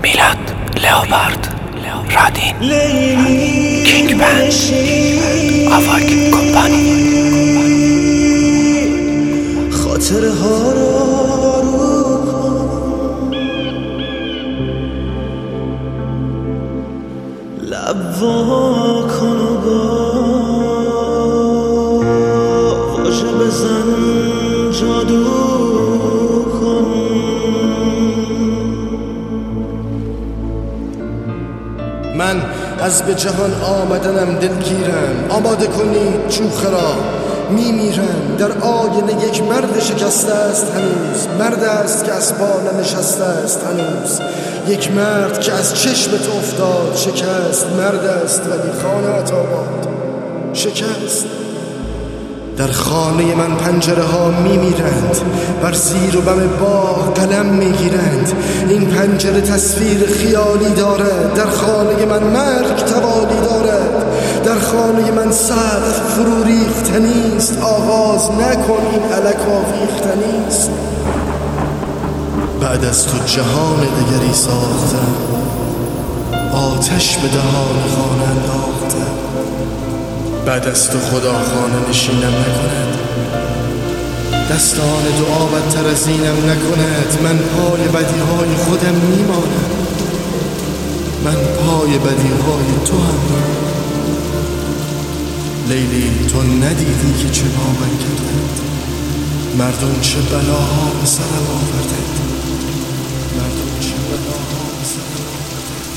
میلاد لئوپارد رادین کینگ بند آواک کمپانی خاطره ها رو لب وا کن و واژه بزن جادو کن. من از به جهان آمدنم دلگیرم، آماده کنید جوخه را میمیرم. در آینه یک مرد شکسته است هنوز، مرد است که از پا ننشسته است هنوز، یک مرد که از چشمت افتاد شکست، مرد است ولی خانه‌ات آباد شکست. در خانه من پنجره ها میمیرند، بر زیر و بم باغ قلم میگیرند. این پنجره تصویر خیالی دارد، در خانه من مرگ توالی دارد. در خانه من سقف فرو ریختنیست، آغاز نکن این الک آویختنیست. بعد از تو جهان دگری ساختم، آتش به دهان خانه انداختم. بعد از تو خدا خانه نشینم نکند، دستان دعا بدتر از اینم نکند. من پای بدیهای خودم میمانم، من پای بدیهای تو هم. لیلی تو ندیدی که چه با من کردند، مردم چه بلاها به سرم آوردند، مردم چه بلاها به سرم آوردند.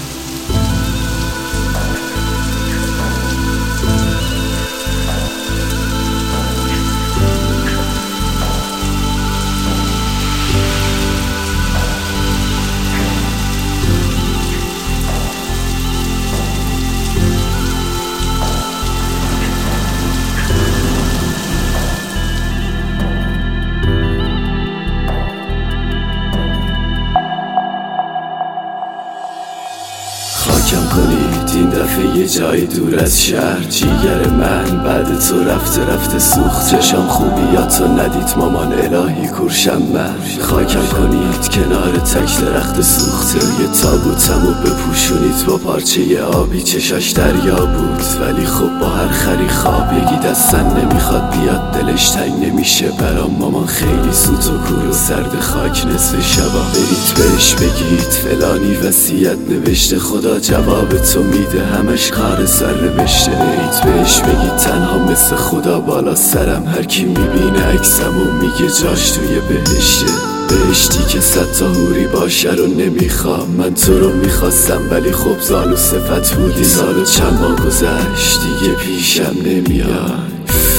کم کنید این دفعه یه جای دور از شهر. جیگر من بعد تو رفته سوخت. چشم خوبیاتو ندید مامان الهی کورشم من. خاکم کنید کنار تک درخت سوخته. یه تابوتمو بپوشونید با پارچه آبی. چشاش دریا بود ولی خب با هر خری خواب. یکی دستن نمیخواد بیاد دلش تنگ نمیشه برام. مامان خیلی سوت و کور و سرد خاک نصف شبا. برید بهش بگید فلانی وصیت نوشته، خدا جواب تو میده همش کار سر نوشته. برید بهش بگید تنها مثل خدا بالا سرم. هر کی میبینه عکسمو میگه جاش توی بهشته. بهشتی که 100 تا حوری باشه رو نمیخوام. من تو رو میخواستم ولی خب زالو صفت بودی. سال و چند ماه گذشت دیگه پیشم نمیاد.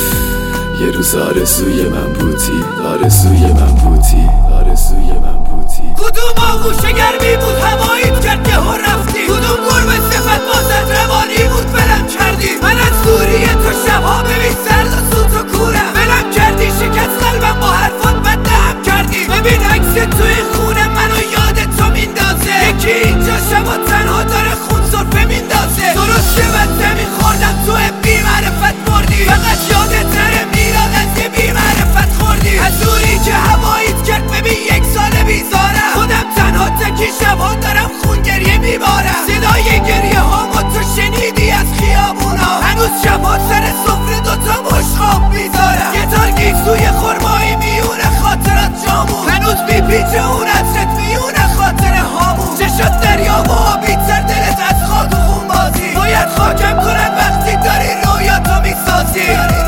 یه روز آرزوی من بودی، آرزوی من بودی، آرزوی من بودی. کدوم آغوش گرمی بود هواییت کرد که هر رفتی. کدوم گربه صفت بازت روانی بود ولم کردی. من از دوری تو شبها ببین سرد و سوت و کورم. ولم کردی شکست قلبم با حرفات بدهم کردی. ببین عکس توی خونه منو یاد تو میندازه. یکی اینجا شبا تنها داره خون سرفه میندازه. درست که من زمین خوردم تو بی معرفت مردی. فقط یادت نره میلاد از یه بی معرفت خوردی. از دوری که هواییت کرد ببین یک سال بیزارم. خودم تنها تکی شبها دارم خون گریه میبارم. صدای گریه هامو تو شنیدی از خیابونا. هنوز شبها سر سفره دوتا مشخاب میذارم. یه تارگیک توی خرمایی میونه خاطرات جامون. هنوز میپیچه اون عطرت میونه خاطره هامون. چشات دریا و آبی تر دلت از خاک و خون بازی. باید خاکم کنن وقتی داری رویاتو میسازی.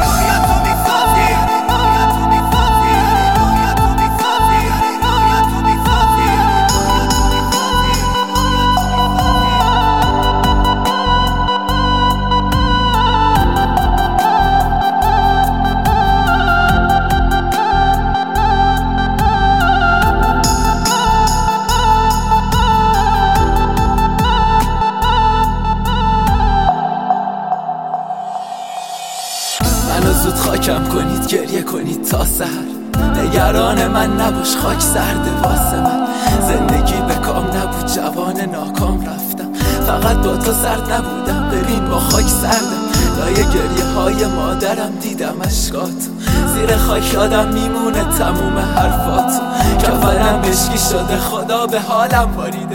زود خاکم کنید گریه کنید تا سحر. نگران من نباش خاک سرده واسه من. زندگی به کام نبود جوان ناکام رفتم. فقط با تو سرد نبودم ببین با خاک سردم. لای گریه های مادرم دیدم اشکات. زیر خاک یادم میمونه تموم حرفات. کفنم مشکی شده خدا به حالم باریده.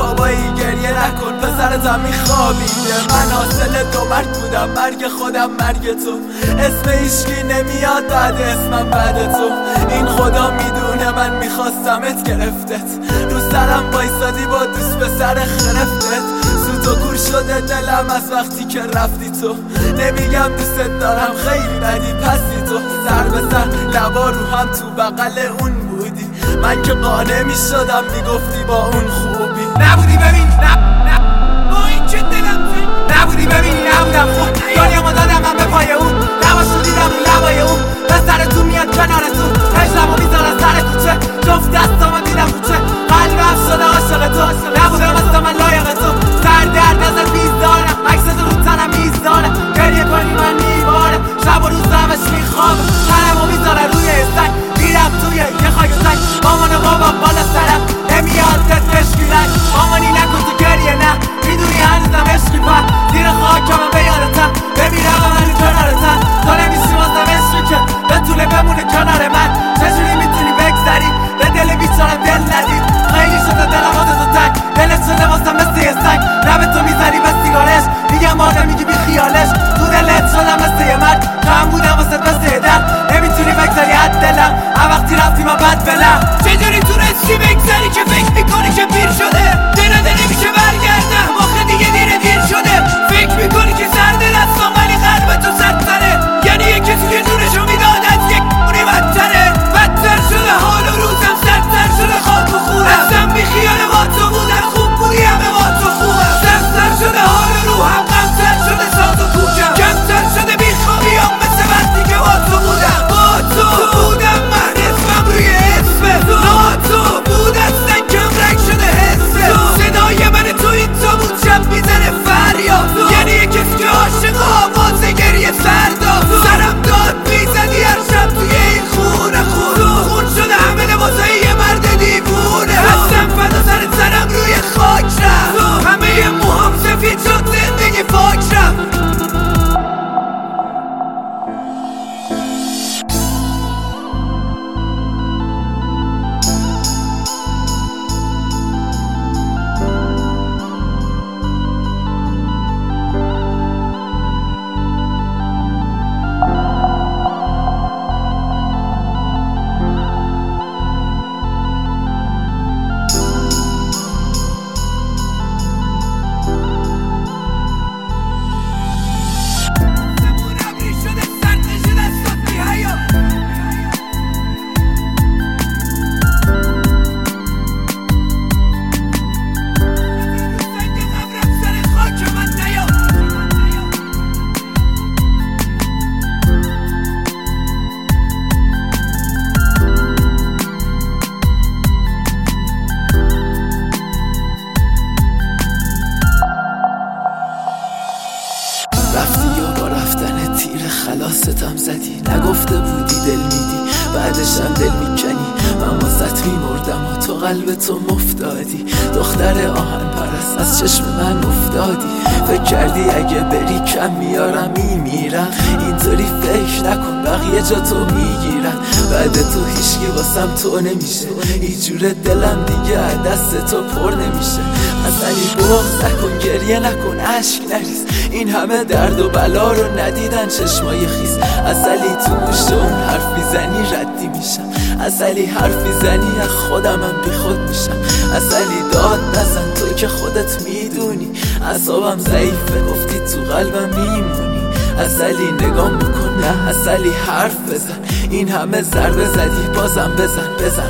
خوابایی گریه نکن پسرتم میخوابیده. من حاصل دو مرگ بودم، مرگ خودم مرگ تو. اسم هیچکی نمیاد بعد اسمم بعد تو. این خدا میدونه من میخواستمت گرفتت، رو سرم بایستادی با دوست پسر خرفتت. سوت و کور شده دلم از وقتی که رفتی تو. نمیگم دوستت دارم خیلی بدی پسی تو. سر به سر لبا رو هم تو بغل اون بودی، من که قانع میشدم میگفتی با اون خوبی. نبودی ببین نه با این که دلم نبودی ببین نبودم خوب. دنیامو دادم من به پای اون، لباشو دیدم رو لبای اون. به سر تو میاد کنار تو، هجلمو میذارم سر کوچه. جفت دستامو دیدم کوچه، قلبم شده عاشق تو. نبودم واسه من لایق تو، سر درد نزد بیزدارم. عکس تو رو تنم میزدارم، گریه کنی من میبارم. شب و روز همش میخوابم، تنمو میذاره روی سنگ. میرم توی یه خاک سنگ، مامان و بابام بالا سرم. نمیاد دست مشکیلن، مامانی نکن تو گریه نه. میدونی هنوزم عشقی پر، زیر خاکم به یادتم. بمیرم من کنارتم، تو نمیشی واسم عشقی که بتونه بمونه کنار من. چجوری میتونی بگذری به دل بیچارم دل ندی؟ خیلی شده دلم واسه تو تنگ، دلت شده واسم مثل یه سنگ. لب تو میزنی به سیگارش، میگم آره میگی بی خیالش. تو دلت شدم مثل یه مرد، کم بودم واسه مثل یه در. نمیتونی بگذاری از دلم، هر وقتی رفتی من بد بلم. چجوری تونستی بگذاری که فکر میکنی که پیر شده؟ دل نمیشه برگردم، آخه دیگه دیر شده. فکر میکنی که سرد دستان ولی قلب تو سرتره. یعنی یه کسی که جونشو میداد از یک اونی بدتره. بدتر شده حال و روزم، سرتر شده خاک و خورم. ازم بی خیال با تو بودم، خوب بودی همه با تو خوبم. سرتر شده حال روحم، غمتر شده ساز و کوچم. کمتر شده بی خوابیام مثل وقتی که با تو بودم. با تو بودم من اسمم روی اسمه، با تو بود اصلا کم رنگ شده حسه. صدای من تو این تو بود شب میزنه فریاد. یعنی یه کسی که عاشق آواز گریه سردا. سرم داد میزنی هر شب توی این خونه. خون شده همه لباسای یه مرد دیوونه. هستم فدا سرم روی خاک رفت، همه موهام سفید شد زندگی فاک رفت. رفتی یا با رفتن تیر خلاصتم زدی. نگفته بودی دل میدی بعدشم دل میکنی. من واسط میمردم و تو قلب تو مفتادی. دختر آهن پرست از چشم من افتادی. فکر کردی اگه بری کم میارم میمیرم. اینطوری فکر نکن بقیه جا تو میگیرن. بعد تو هیچکی واسم تو نمیشه. اینجوره دلم دیگه دست تو پر نمیشه. اصلی بغض نکن گریه نکن عشق نریز. این همه درد و بلا رو ندیدن چشمای خیس. اصلی تو گوش اون حرف میزنی ردی میشم. اصلی حرف میزنی از خودمم بی خود میشم. اصلی داد نزن تو که خودت میدونی. اعصابم ضعیفه گفتی تو قلبم میمونی. اصلی نگام بکن نه اصلی حرف بزن. این همه ضربه زدی بازم بزن.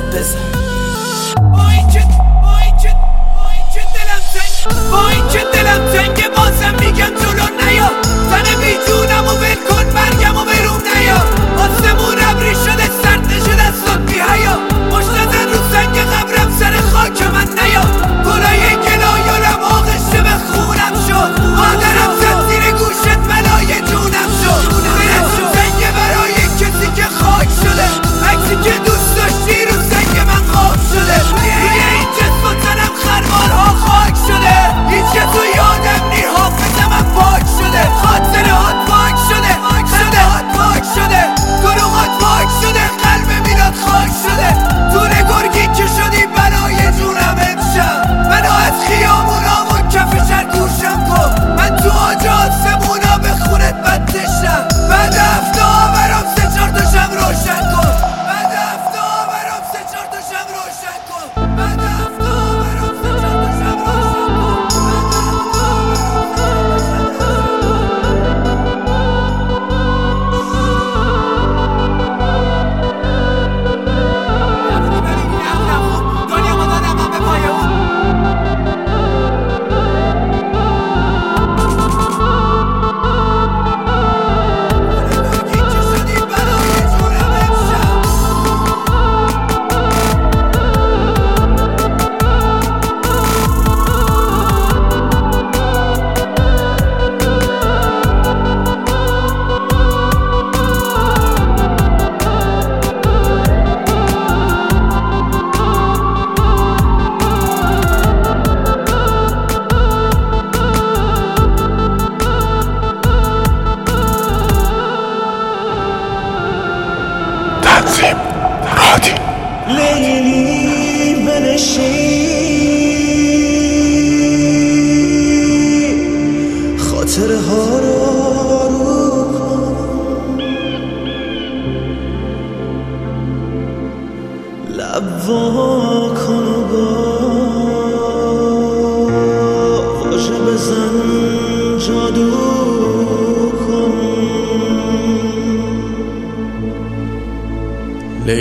با این که دلم تنگه بازم میگم جلو نیا. تن بی جونم و ول کن مرگم و برون نیا. آسمون ابری شده سرد نشده از صد بی حیا. مشت زن رو سنگ قبرم سر خاک من نیا. گلای گلایالم آغشته به خونم شد. مادرم زد زیر گوشت بلای جونم شد. دلت شد سنگه برای کسی که خاک شده. عکسی که دوست داشتی رو سنگ من خاک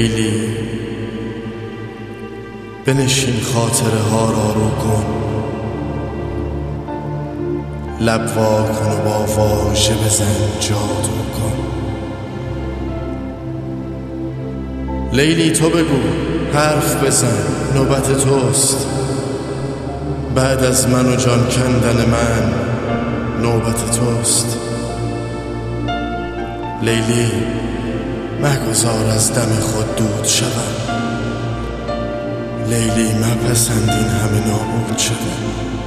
لیلی بنشین خاطره ها را رو کن، لب وا کن و با واژه بزن جادو کن. لیلی تو بگو، حرف بزن، نوبت توست. بعد از من و جان کندن من نوبت توست. لیلی مگذار از دم خود دود شوم، لیلی مپسند این همه نابود شدن.